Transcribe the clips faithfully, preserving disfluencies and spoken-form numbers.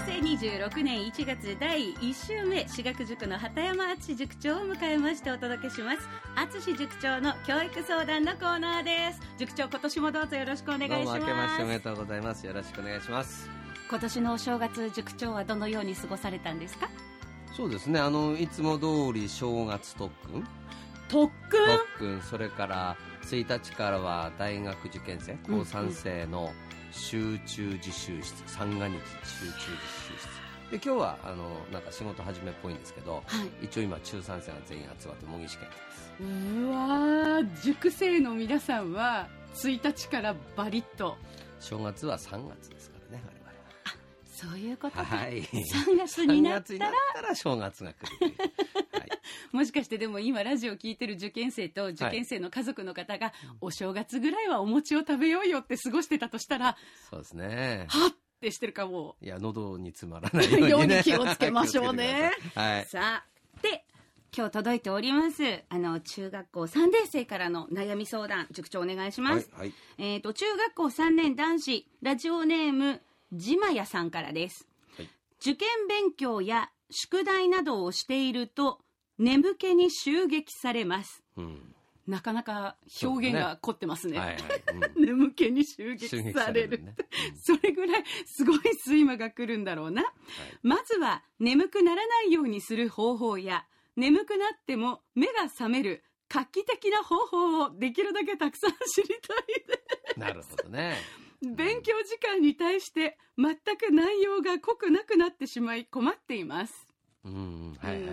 成にじゅうろくねんいちがつだいいっ週目、私学塾の畑山敦塾長を迎えましてお届けします。敦塾長の教育相談のコーナーです。塾長、今年もどうぞよろしくお願いします。 どうも明けましておめでとうございます。よろしくお願いします。 今年のお正月、塾長はどのように過ごされたんですか？ そうですね、あのいつも通り正月特訓特訓特訓それからついたちからは大学受験生高さん生の集中自習室、三が日集中自習室で、今日はあのなんか仕事始めっぽいんですけど、はい、一応今中さん生が全員集まって模擬試験です。 うわー、塾生の皆さんはついたちからバリッと。 正月はさんがつですからね、我々は。 あ、そういうことか、 はい、 さんがつになったらさんがつになったら正月が来るという、はい、 もしかしてでも今ラジオ聞いてる受験生と受験生の家族の方が、はい、お正月ぐらいはお餅を食べようよって過ごしてたとしたら、 そうですね、 はっってしてるかも。 いや、喉に詰まらないように、ね、 ように気をつけましょうね。 はい、 さあ、で今日届いております、あの中学校さんねん生からの悩み相談、塾長お願いします。 はいはい、 えーと、中学校さんねん男子、ラジオネームじまやさんからです。はい、受験勉強や宿題などをしていると眠気に襲撃されます。うん、なかなか表現が凝ってますね。はいはい、うん、眠気に襲撃される、ね、うん、それぐらいすごい睡魔が来るんだろうな。はい、まずは眠くならないようにする方法や、眠くなっても目が覚める画期的な方法をできるだけたくさん知りたいです。 なるほどね。 勉強時間に対して全く内容が濃くなくなってしまい困っています。 うん、はいはいはい、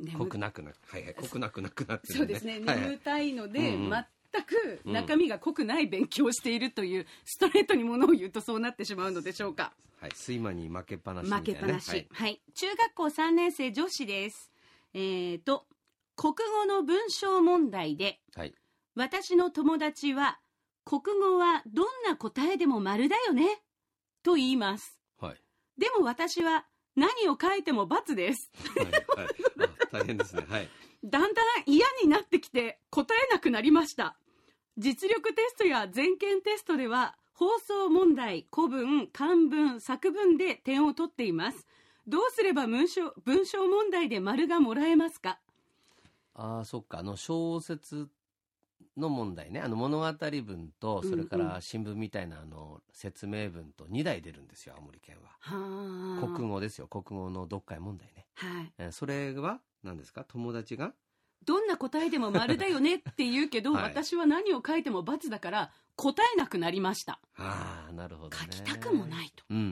濃くなくなく、はいはい、濃くなくなくなってる、ね、 そうですね、 はいはい、 眠たいので、うんうん、全く中身が濃くない勉強をしているという、ストレートにものを言うとそうなってしまうのでしょうか。 はい、睡魔に負けっぱなしみたいな、ね、 負けっぱなし、 はいはい、中学校さんねん生女子です。えーと国語の文章問題で、はい、私の友達は国語はどんな答えでも丸だよねと言います。はい、でも私は何を書いても×です。 はいはい、大変ですね。はい、 だんだん嫌になってきて答えなくなりました。実力テストや全県テストでは放送問題、古文、漢文、作文で点を取っています。どうすれば文章、文章問題で丸がもらえますか？ ああ、そっか、あの小説の問題ね、あの物語文とそれから新聞みたいなあの説明文とにだい出るんですよ、青森県は。は国語ですよ、国語の読解問題ね。はい、えー、それは何ですか？友達がどんな答えでも丸だよねって言うけど、はい、私は何を書いても×だから答えなくなりました。 ああ、なるほどね。 書きたくもないと。 うんうんうん。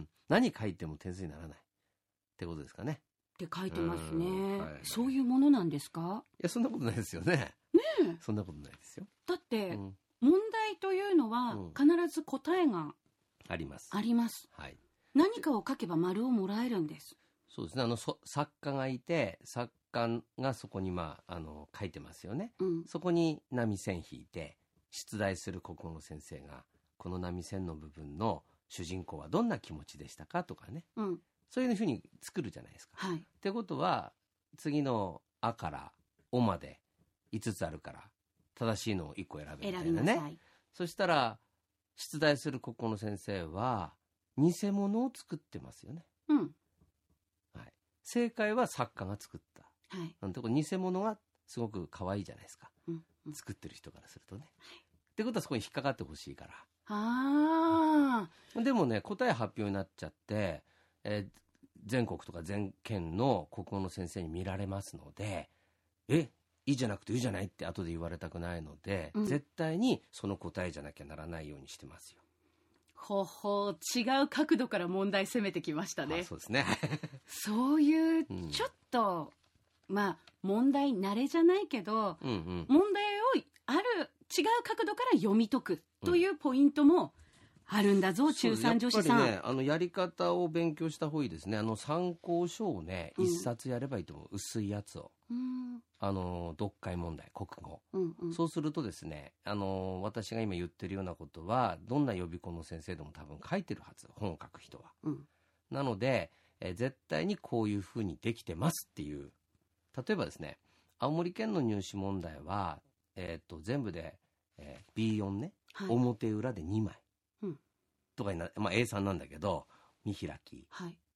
何書いても点数にならないってことですかね。 って書いてますね、はいはい、そういうものなんですか？ いや、そんなことないですよね。ねえ、そんなことないですよ。 だって、うん、問題というのは必ず答えがあります。 あります、はい、何かを書けば丸をもらえるんです。 そうですね、あのそ作家がいて、作家がそこに、まあ、あの書いてますよね、うん、そこに波線引いて出題する国語の先生が、この波線の部分の主人公はどんな気持ちでしたかとかね、うん、そういうふうに作るじゃないですか。はい、ってことは次のあからおまでいつつあるから正しいのをいっこ選べみたいなね。そしたら出題する国語の先生は偽物を作ってますよね。うん、はい、正解は作家が作った、はい、なんてこれ偽物はすごく可愛いじゃないですか、うんうん、作ってる人からするとね、はい、ってことはそこに引っかかってほしいから。あでもね、答え発表になっちゃって、えー、全国とか全県の国語の先生に見られますので、えいいじゃなくていいじゃないって後で言われたくないので、うん、絶対にその答えじゃなきゃならないようにしてますよ。 ほほう、違う角度から問題攻めてきましたね。 あ、そうですねそういうちょっと、うん、まあ問題慣れじゃないけど、うんうん、問題をある違う角度から読み解くというポイントもあるんだぞ、うん、中さん女子さん。 やっぱりね、あのやり方を勉強した方がいいですね。あの参考書をね、一、うん、冊やればいいと思う。薄いやつを、うん、あの読解問題、国語、うんうん、そうするとですね、あの私が今言ってるようなことはどんな予備校の先生でも多分書いてるはず、本を書く人は、うん、なので、え絶対にこういうふうにできてますっていう。例えばですね、青森県の入試問題は、えー、と全部で、えー、ビーよん ね、はい、表裏でにまい、うん、とかにな、まあ、エーさん なんだけど見開き、はい、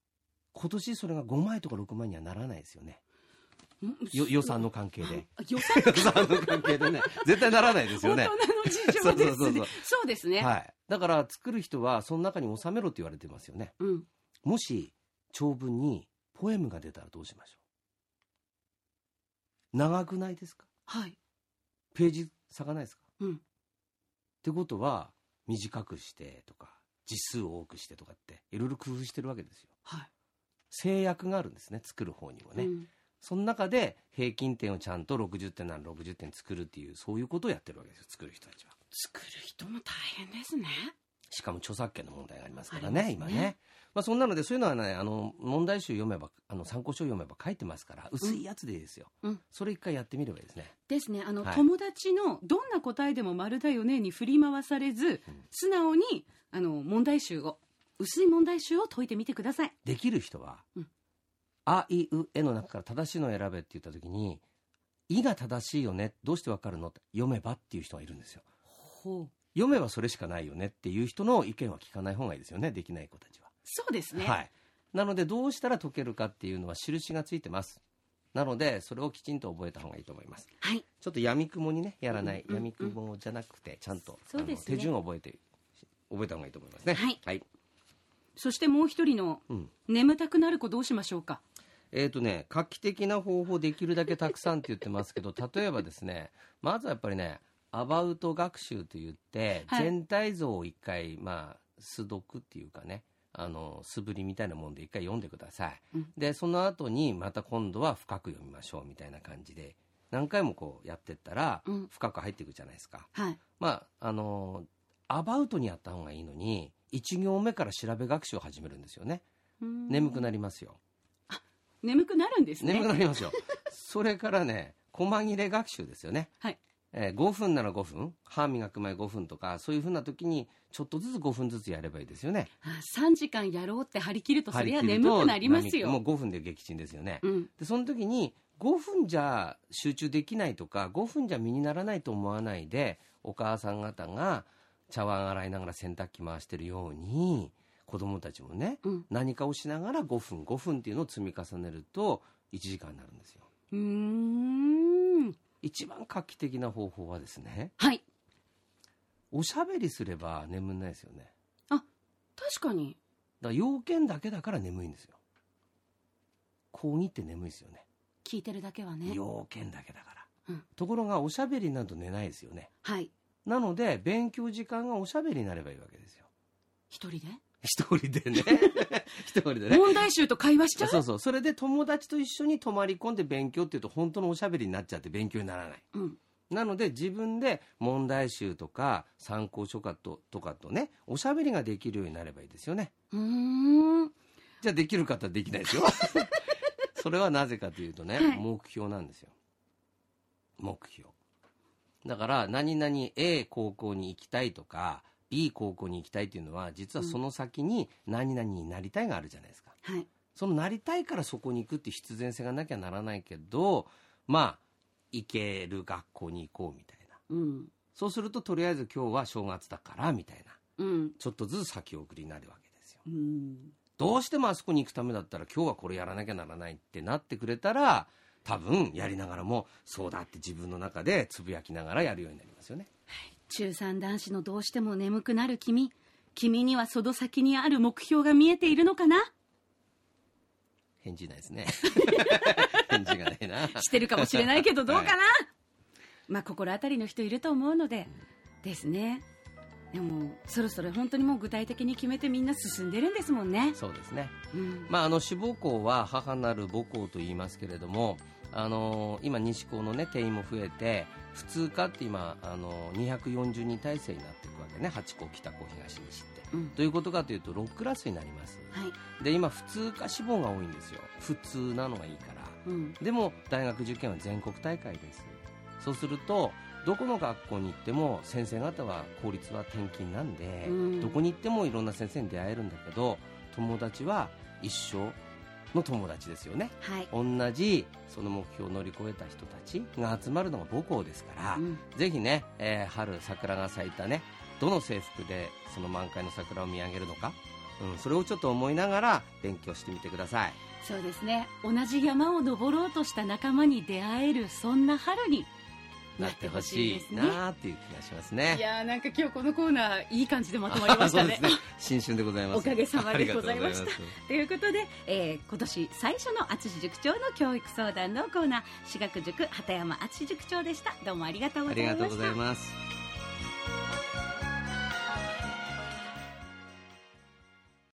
今年それがごまいとかろくまいにはならないですよね。よ予算の関係で予算予算の関係でね絶対ならないですよね。 大人の事情ですね。そうそうそうそう、そうですね、 はい、だから作る人はその中に収めろって言われてますよね、うん、もし長文にポエムが出たらどうしましょう。長くないですか。 はい。 ページ差がないですか。 うん。 ってことは短くしてとか字数を多くしてとかっていろいろ工夫してるわけですよ。 はい。 制約があるんですね、作る方にもね、うん、その中で平均点をちゃんとろくじゅってんならろくじゅってん作るっていう、そういうことをやってるわけですよ、作る人たちは。 作る人も大変ですね。 しかも著作権の問題がありますからね、ね今ね。まあ、そんなのでそういうのはね、あの問題集読めば、あの参考書読めば書いてますから、薄いやつでいいですよ、うん、それ一回やってみればいいですね。 ですね。あの、はい、友達のどんな答えでも丸だよねに振り回されず、うん、素直にあの問題集を薄い問題集を解いてみてください。 できる人は、うん、あいうえの中から正しいのを選べって言った時に、いが正しいよね、どうしてわかるのって読めばっていう人がいるんですよ。 ほう。 読めばそれしかないよねっていう人の意見は聞かない方がいいですよね、できない子たちは。 そうですね、 はい、なのでどうしたら解けるかっていうのは印がついてます。なのでそれをきちんと覚えた方がいいと思います、 はい、 ちょっと闇雲にねやらない、うんうんうん、闇雲じゃなくてちゃんと、 そうですね、 手順を覚えて覚えた方がいいと思いますね。 はい、 はい、 そしてもう一人の、うん、眠たくなる子どうしましょうか。 えーとね、画期的な方法できるだけたくさんって言ってますけど例えばですね、まずはやっぱりねアバウト学習といって、はい、全体像を一回、まあ、素読っていうかね、あの素振りみたいなもんで一回読んでください、うん、でその後にまた今度は深く読みましょうみたいな感じで何回もこうやってったら深く入っていくじゃないですか、 うん、はい、 まああのアバウトにやった方がいいのにいち行目から調べ学習を始めるんですよね。眠くなりますよ。 あ、眠くなるんですね。 眠くなりますよそれからね細切れ学習ですよね。 はい、 えー、ごふんならごふん、歯磨く前ごふんとか、そういうふうな時にちょっとずつごふんずつやればいいですよね。 あ、さんじかんやろうって張り切るとそりゃ眠くなりますよ。 もうごふんで撃沈ですよね、 うん、 でその時にごふんじゃ集中できないとかごふんじゃ身にならないと思わないで、お母さん方が茶碗洗いながら洗濯機回してるように子供たちもね、うん、何かをしながらごふんごふんっていうのを積み重ねるといちじかんになるんですよ。 うーん、 一番画期的な方法はですね、 はい、 おしゃべりすれば眠んないですよね。 あ、確かに。 だから要件だけだから眠いんですよ。講義って眠いですよね。 聞いてるだけはね。 要件だけだから、 うん、 ところがおしゃべりなど寝ないですよね。 はい。 なので勉強時間がおしゃべりになればいいわけですよ。 一人で一人でね一人でね問題集と会話しちゃう。 そうそう、それで友達と一緒に泊まり込んで勉強っていうと本当のおしゃべりになっちゃって勉強にならない、 うん、 なので自分で問題集とか参考書かととかとねおしゃべりができるようになればいいですよね。 うーん、 じゃあできる方はできないですよそれはなぜかというとね、はい、目標なんですよ。目標だから何々 A 高校に行きたいとかB 高校に行きたいっていうのは実はその先に何々になりたいがあるじゃないですか、 はい、 そのなりたいからそこに行くって必然性がなきゃならないけど、まあ行ける学校に行こうみたいな、 うん、 そうするととりあえず今日は正月だからみたいな、 うん、 ちょっとずつ先送りになるわけですよ、 うん、 どうしてもあそこに行くためだったら今日はこれやらなきゃならないってなってくれたら多分やりながらもそうだって自分の中でつぶやきながらやるようになりますよね。 中さん男子のどうしても眠くなる君、君にはその先にある目標が見えているのかな。 返事ないですね返事がないなしてるかもしれないけどどうかな、はい、まあ心当たりの人いると思うので、うん、ですね。でもそろそろ本当にもう具体的に決めてみんな進んでるんですもんね。 そうですね、 うん、 まああの志望校は母なる母校と言いますけれども、あのー、今西高のね定員も増えて普通科って今、あのー、にひゃくよんじゅうに体制になっていくわけね。はち校北校東西って、うん、どういうことかというとろくクラスになります、 はい、 で今普通科志望が多いんですよ。普通なのがいいから、 うん、 でも大学受験は全国大会です。そうするとどこの学校に行っても先生方は公立は転勤なんで、うん、どこに行ってもいろんな先生に出会えるんだけど友達は一生の友達ですよね、 はい、 同じその目標を乗り越えた人たちが集まるのが母校ですから、 うん、 ぜひね、えー、春桜が咲いたねどの制服でその満開の桜を見上げるのかうん、それをちょっと思いながら勉強してみてください。 そうですね、同じ山を登ろうとした仲間に出会える、そんな春になってほしいですね。 なっていう気がしますね。 いやー、なんか今日このコーナーいい感じでまとまりましたね。 そうですね、新春でございます。 おかげさまでございました。 とということで、えー、今年最初の敦塾長の教育相談のコーナー、私学塾畑山敦塾長でした。どうもありがとうございました。 ありがとうございます。